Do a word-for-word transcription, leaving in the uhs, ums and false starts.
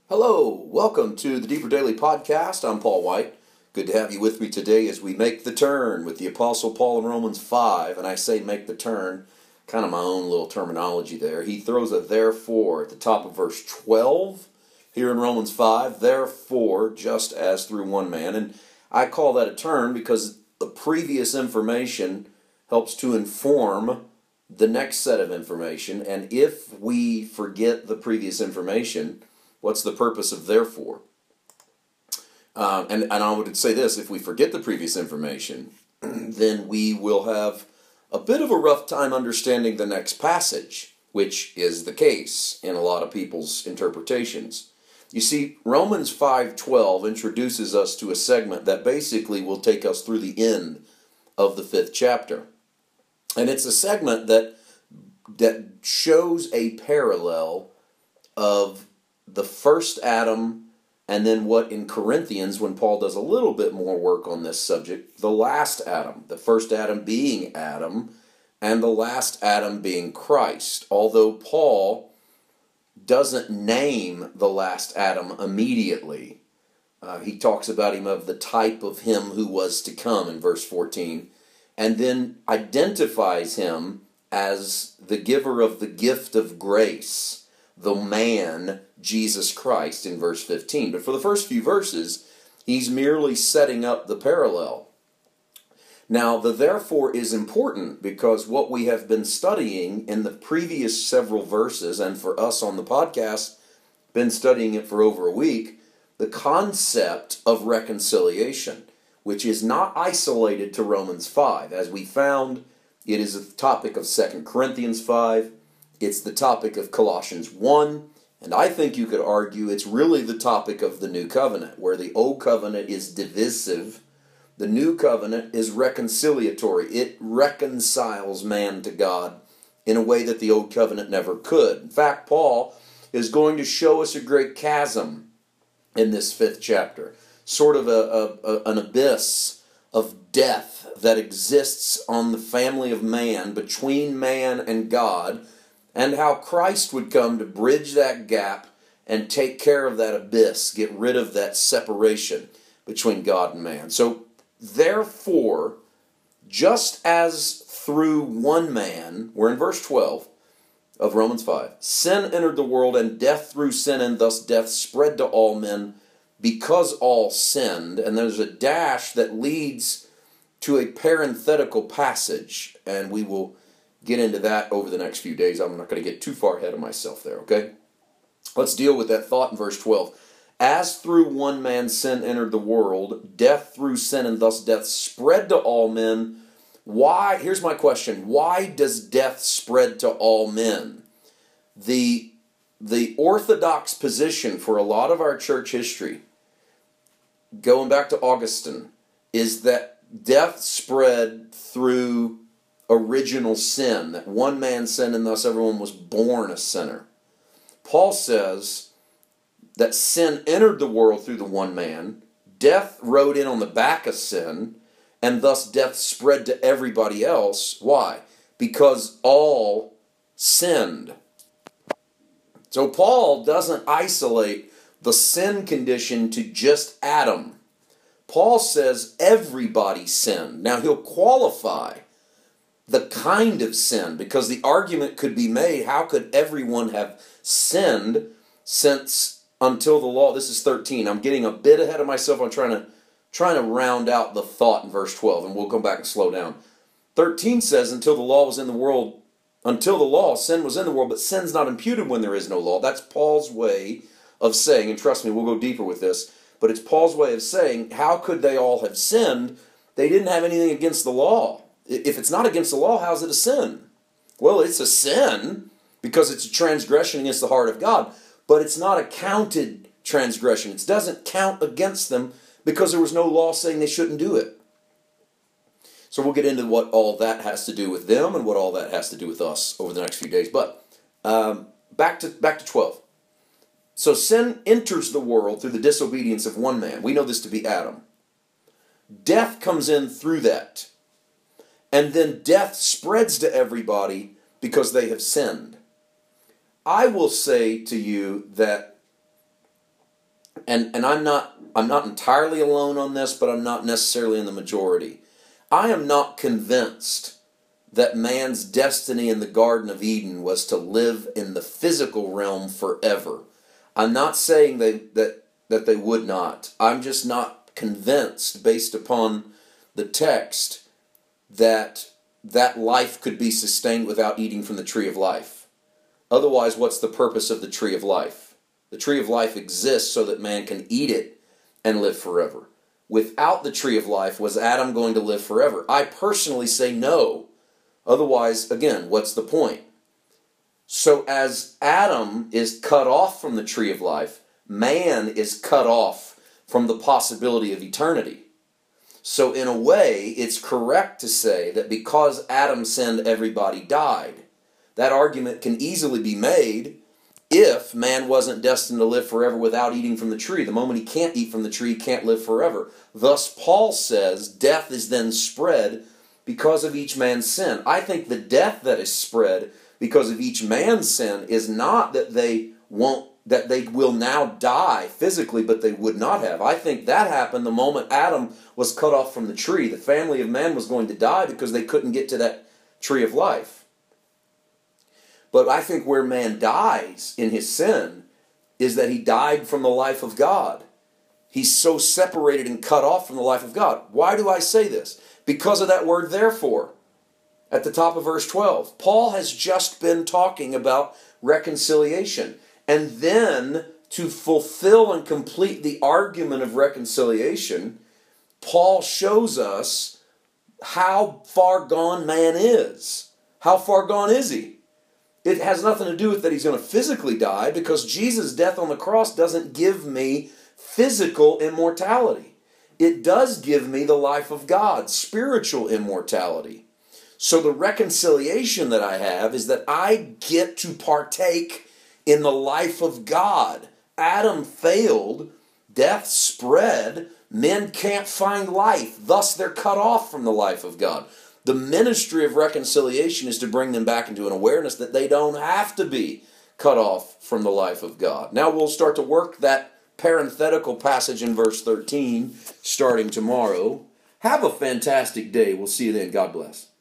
Hello, welcome to the Deeper Daily Podcast. I'm Paul White. Good to have you with me today as we make the turn with the Apostle Paul in Romans five. And I say make the turn, kind of my own little terminology there. He throws a therefore at the top of verse twelve here in Romans five. Therefore, just as through one man. And I call that a turn because the previous information helps to inform the next set of information. And if we forget the previous information, what's the purpose of therefore? Um, and, and I would say this, if we forget the previous information, then we will have a bit of a rough time understanding the next passage, which is the case in a lot of people's interpretations. You see, Romans five twelve introduces us to a segment that basically will take us through the end of the fifth chapter. And it's a segment that, that shows a parallel of the first Adam, and then what in Corinthians, when Paul does a little bit more work on this subject, the last Adam. The first Adam being Adam, and the last Adam being Christ. Although Paul doesn't name the last Adam immediately. Uh, he talks about him of the type of him who was to come in verse fourteen, and then identifies him as the giver of the gift of grace, the man, Jesus Christ, in verse fifteen. But for the first few verses, he's merely setting up the parallel. Now, the therefore is important because what we have been studying in the previous several verses, and for us on the podcast, been studying it for over a week, the concept of reconciliation, which is not isolated to Romans five. As we found, it is a topic of Second Corinthians five. It's the topic of Colossians one, and I think you could argue it's really the topic of the New Covenant, where the Old Covenant is divisive, the New Covenant is reconciliatory. It reconciles man to God in a way that the Old Covenant never could. In fact, Paul is going to show us a great chasm in this fifth chapter, sort of a, a, a, an abyss of death that exists on the family of man, between man and God, and how Christ would come to bridge that gap and take care of that abyss, get rid of that separation between God and man. So, therefore, just as through one man, we're in verse twelve of Romans five, sin entered the world, and death through sin, and thus death spread to all men because all sinned. And there's a dash that leads to a parenthetical passage, and we will get into that over the next few days. I'm not going to get too far ahead of myself there, okay? Let's deal with that thought in verse twelve. As through one man sin entered the world, death through sin, and thus death spread to all men. Why? Here's my question. Why does death spread to all men? The, the orthodox position for a lot of our church history, going back to Augustine, is that death spread through original sin, that one man sinned and thus everyone was born a sinner. Paul says that sin entered the world through the one man, death rode in on the back of sin, and thus death spread to everybody else. Why? Because all sinned. So Paul doesn't isolate the sin condition to just Adam. Paul says everybody sinned. Now he'll qualify the kind of sin, because the argument could be made, how could everyone have sinned since until the law? This is thirteen. I'm getting a bit ahead of myself. I'm trying to trying to round out the thought in verse twelve, and we'll come back and slow down. thirteen says, until the law was in the world, until the law, sin was in the world, but sin's not imputed when there is no law. That's Paul's way of saying, and trust me, we'll go deeper with this, but it's Paul's way of saying, how could they all have sinned? They didn't have anything against the law. If it's not against the law, how's it a sin? Well, it's a sin because it's a transgression against the heart of God, but it's not a counted transgression. It doesn't count against them because there was no law saying they shouldn't do it. So we'll get into what all that has to do with them and what all that has to do with us over the next few days. But um, back to back to twelve. So sin enters the world through the disobedience of one man. We know this to be Adam. Death comes in through that. And then death spreads to everybody because they have sinned. I will say to you that and, and I'm not I'm not entirely alone on this, but I'm not necessarily in the majority. I am not convinced that man's destiny in the Garden of Eden was to live in the physical realm forever. I'm not saying they, that, that they would not. I'm just not convinced, based upon the text, that that life could be sustained without eating from the tree of life. Otherwise, what's the purpose of the tree of life? The tree of life exists so that man can eat it and live forever. Without the tree of life, was Adam going to live forever? I personally say no. Otherwise, again, what's the point? So as Adam is cut off from the tree of life, man is cut off from the possibility of eternity. So in a way, it's correct to say that because Adam sinned, everybody died. That argument can easily be made if man wasn't destined to live forever without eating from the tree. The moment he can't eat from the tree, he can't live forever. Thus, Paul says, death is then spread because of each man's sin. I think the death that is spread because of each man's sin is not that they won't, that they will now die physically, but they would not have. I think that happened the moment Adam was cut off from the tree. The family of man was going to die because they couldn't get to that tree of life. But I think where man dies in his sin is that he died from the life of God. He's so separated and cut off from the life of God. Why do I say this? Because of that word therefore at the top of verse twelve. Paul has just been talking about reconciliation. And then to fulfill and complete the argument of reconciliation, Paul shows us how far gone man is. How far gone is he? It has nothing to do with that he's going to physically die, because Jesus' death on the cross doesn't give me physical immortality. It does give me the life of God, spiritual immortality. So the reconciliation that I have is that I get to partake in the life of God. Adam failed, death spread, men can't find life, thus they're cut off from the life of God. The ministry of reconciliation is to bring them back into an awareness that they don't have to be cut off from the life of God. Now we'll start to work that parenthetical passage in verse thirteen starting tomorrow. Have a fantastic day. We'll see you then. God bless.